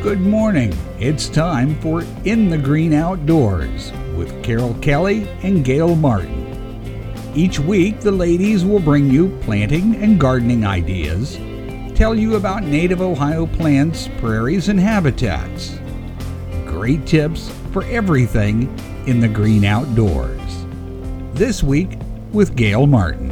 Good morning. It's time for In the Green Outdoors with Carol Kelly and Gail Martin. Each week, the ladies will bring you planting and gardening ideas, tell you about native Ohio plants, prairies, and habitats. Great tips for everything in the green outdoors. This week with Gail Martin.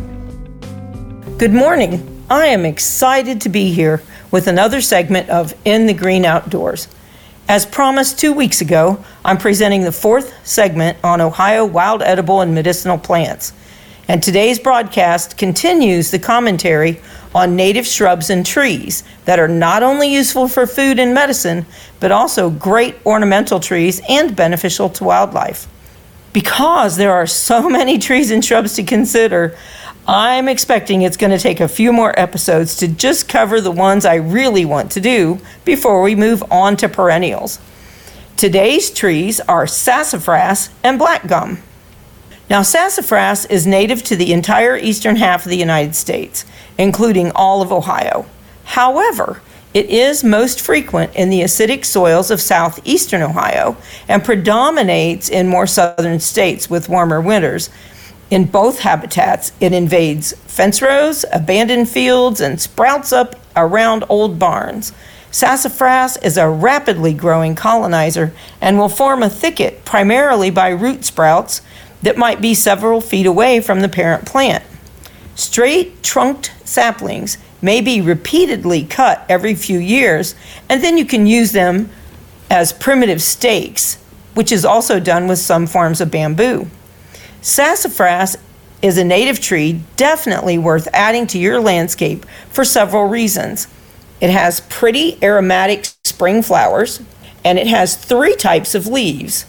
Good morning. I am excited to be here with another segment of In the Green Outdoors. As promised 2 weeks ago, I'm presenting the fourth segment on Ohio wild edible and medicinal plants. And today's broadcast continues the commentary on native shrubs and trees that are not only useful for food and medicine, but also great ornamental trees and beneficial to wildlife. Because there are so many trees and shrubs to consider, I'm expecting it's going to take a few more episodes to just cover the ones I really want to do before we move on to perennials. Today's trees are sassafras and black gum. Now, sassafras is native to the entire eastern half of the United States, including all of Ohio. However, it is most frequent in the acidic soils of southeastern Ohio and predominates in more southern states with warmer winters. In both habitats, it invades fence rows, abandoned fields, and sprouts up around old barns. Sassafras is a rapidly growing colonizer and will form a thicket primarily by root sprouts that might be several feet away from the parent plant. Straight trunked saplings may be repeatedly cut every few years, and then you can use them as primitive stakes, which is also done with some forms of bamboo. Sassafras is a native tree definitely worth adding to your landscape for several reasons. It has pretty aromatic spring flowers, and it has 3 types of leaves: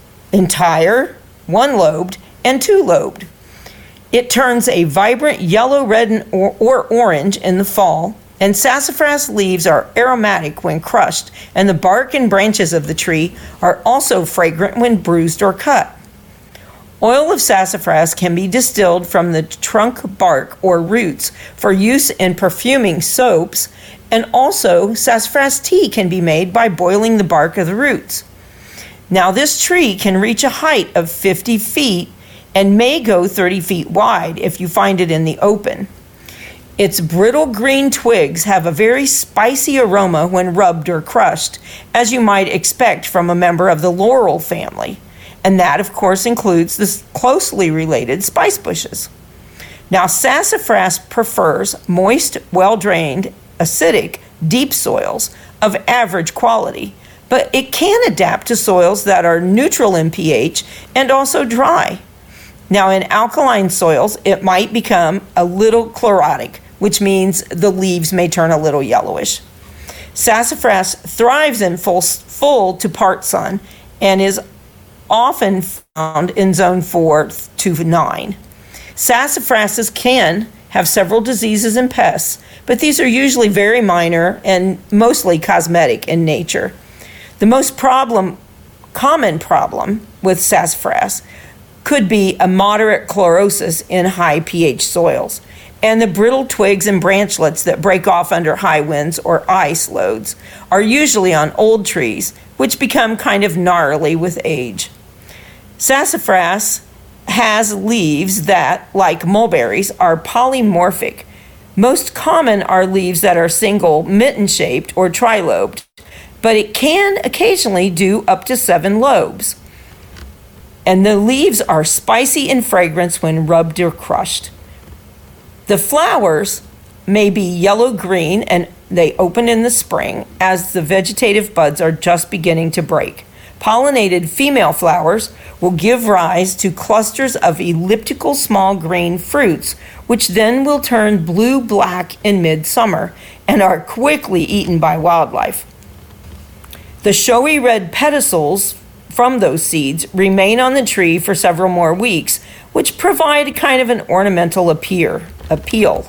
entire, one-lobed, and two-lobed. It turns a vibrant yellow, red, or orange in the fall, and sassafras leaves are aromatic when crushed, and the bark and branches of the tree are also fragrant when bruised or cut. Oil of sassafras can be distilled from the trunk bark or roots for use in perfuming soaps, and also sassafras tea can be made by boiling the bark of the roots. Now, this tree can reach a height of 50 feet and may go 30 feet wide if you find it in the open. Its brittle green twigs have a very spicy aroma when rubbed or crushed, as you might expect from a member of the laurel family. And that, of course, includes the closely related spice bushes. Now, sassafras prefers moist, well-drained, acidic, deep soils of average quality, but it can adapt to soils that are neutral in pH and also dry. Now, in alkaline soils, it might become a little chlorotic, which means the leaves may turn a little yellowish. Sassafras thrives in full to part sun and is often found in zone 4 to 9. Sassafrases can have several diseases and pests, but these are usually very minor and mostly cosmetic in nature. The most common problem with sassafras could be a moderate chlorosis in high pH soils, and the brittle twigs and branchlets that break off under high winds or ice loads are usually on old trees, which become kind of gnarly with age. Sassafras has leaves that, like mulberries, are polymorphic. Most common are leaves that are single, mitten-shaped, or trilobed, but it can occasionally do up to 7 lobes. And the leaves are spicy in fragrance when rubbed or crushed. The flowers may be yellow-green, and they open in the spring as the vegetative buds are just beginning to break. Pollinated female flowers will give rise to clusters of elliptical small green fruits, which then will turn blue-black in midsummer and are quickly eaten by wildlife. The showy red pedicels from those seeds remain on the tree for several more weeks, which provide kind of an ornamental appeal.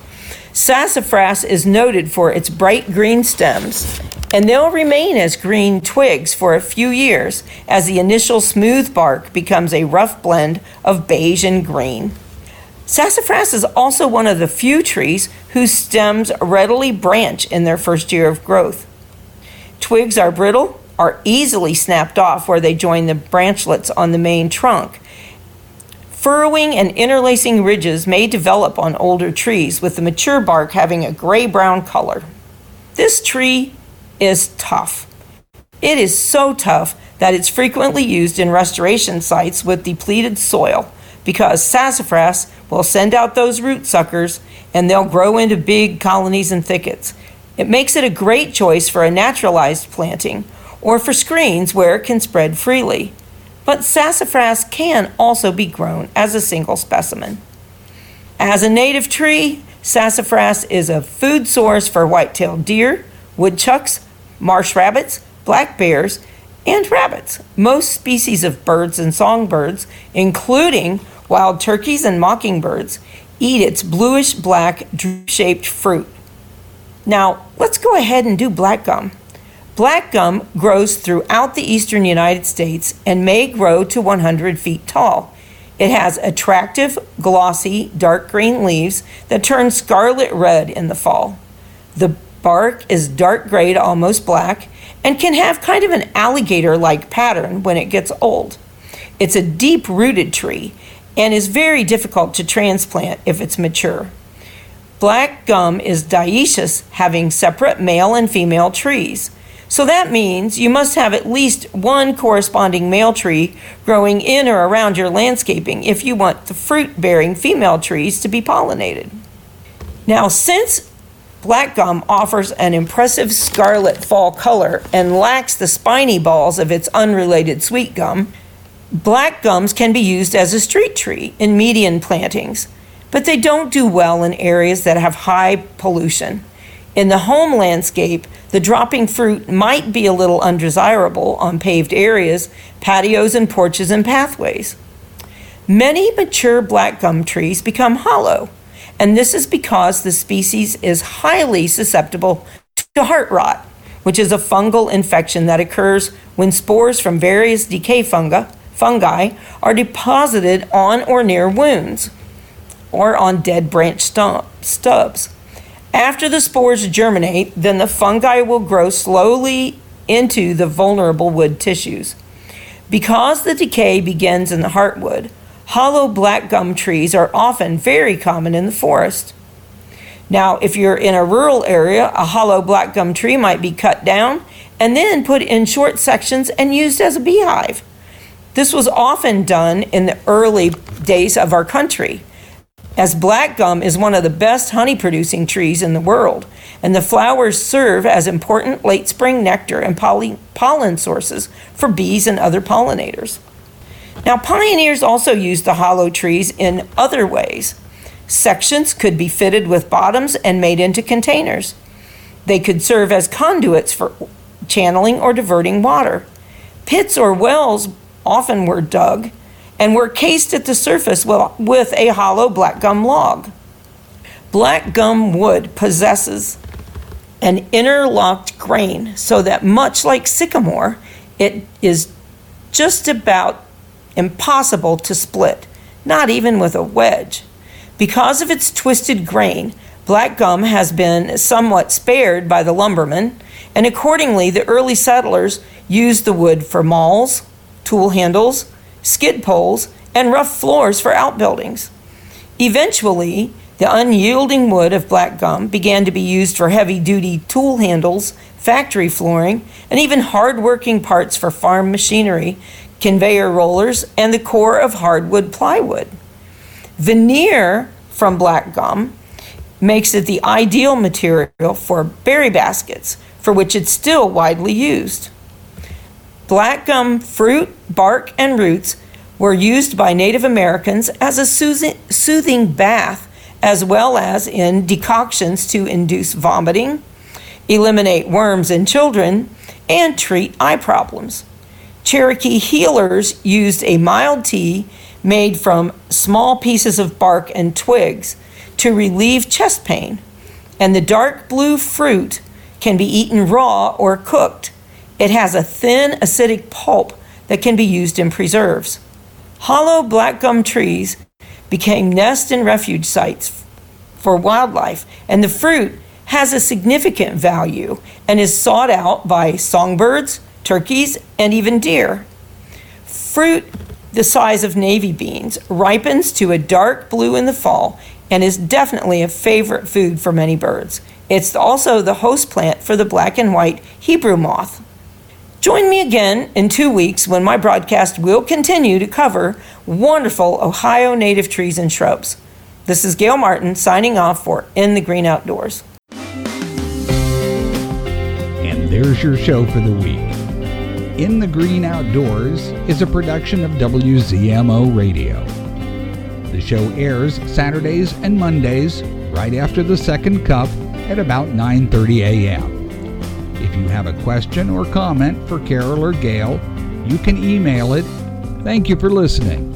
Sassafras is noted for its bright green stems, and they'll remain as green twigs for a few years as the initial smooth bark becomes a rough blend of beige and green. Sassafras is also one of the few trees whose stems readily branch in their first year of growth. twigs are brittle, are easily snapped off where they join the branchlets on the main trunk. Furrowing and interlacing ridges may develop on older trees, with the mature bark having a gray-brown color. This tree is tough. It is so tough that it's frequently used in restoration sites with depleted soil, because sassafras will send out those root suckers and they'll grow into big colonies and thickets. It makes it a great choice for a naturalized planting or for screens where it can spread freely. But sassafras can also be grown as a single specimen. As a native tree, sassafras is a food source for white-tailed deer, woodchucks, marsh rabbits, black bears, and rabbits. Most species of birds and songbirds, including wild turkeys and mockingbirds, eat its bluish-black, drip-shaped fruit. Now, let's go ahead and do black gum. Black gum grows throughout the eastern United States and may grow to 100 feet tall. It has attractive, glossy, dark green leaves that turn scarlet red in the fall. The bark is dark gray to almost black and can have kind of an alligator-like pattern when it gets old. It's a deep-rooted tree and is very difficult to transplant if it's mature. Black gum is dioecious, having separate male and female trees. So that means you must have at least one corresponding male tree growing in or around your landscaping if you want the fruit-bearing female trees to be pollinated. Now, since black gum offers an impressive scarlet fall color and lacks the spiny balls of its unrelated sweet gum, black gums can be used as a street tree in median plantings, but they don't do well in areas that have high pollution. In the home landscape, the dropping fruit might be a little undesirable on paved areas, patios and porches and pathways. Many mature black gum trees become hollow, and this is because the species is highly susceptible to heart rot, which is a fungal infection that occurs when spores from various decay fungi are deposited on or near wounds or on dead branch stubs. After the spores germinate, then the fungi will grow slowly into the vulnerable wood tissues. Because the decay begins in the heartwood, hollow black gum trees are often very common in the forest. Now, if you're in a rural area, a hollow black gum tree might be cut down and then put in short sections and used as a beehive. This was often done in the early days of our country, as black gum is one of the best honey-producing trees in the world, and the flowers serve as important late spring nectar and pollen sources for bees and other pollinators. Now, pioneers also used the hollow trees in other ways. Sections could be fitted with bottoms and made into containers. They could serve as conduits for channeling or diverting water. Pits or wells often were dug and were cased at the surface with a hollow black gum log. Black gum wood possesses an interlocked grain so that, much like sycamore, it is just about impossible to split, not even with a wedge. Because of its twisted grain, black gum has been somewhat spared by the lumbermen, and accordingly the early settlers used the wood for mauls, tool handles, skid poles, and rough floors for outbuildings. Eventually, the unyielding wood of black gum began to be used for heavy-duty tool handles, factory flooring, and even hard-working parts for farm machinery, conveyor rollers, and the core of hardwood plywood. Veneer from black gum makes it the ideal material for berry baskets, for which it's still widely used. Black gum fruit, bark, and roots were used by Native Americans as a soothing bath, as well as in decoctions to induce vomiting, eliminate worms in children, and treat eye problems. Cherokee healers used a mild tea made from small pieces of bark and twigs to relieve chest pain, and the dark blue fruit can be eaten raw or cooked. It has a thin acidic pulp that can be used in preserves. Hollow black gum trees became nest and refuge sites for wildlife, and the fruit has a significant value and is sought out by songbirds, turkeys, and even deer. Fruit the size of navy beans ripens to a dark blue in the fall and is definitely a favorite food for many birds. It's also the host plant for the black and white Hebrew moth. Join me again in 2 weeks when my broadcast will continue to cover wonderful Ohio native trees and shrubs. This is Gail Martin signing off for In the Green Outdoors. And there's your show for the week. In the Green Outdoors is a production of WZMO Radio. The show airs Saturdays and Mondays right after the second cup at about 9:30 a.m. If you have a question or comment for Carol or Gail, you can email it. Thank you for listening.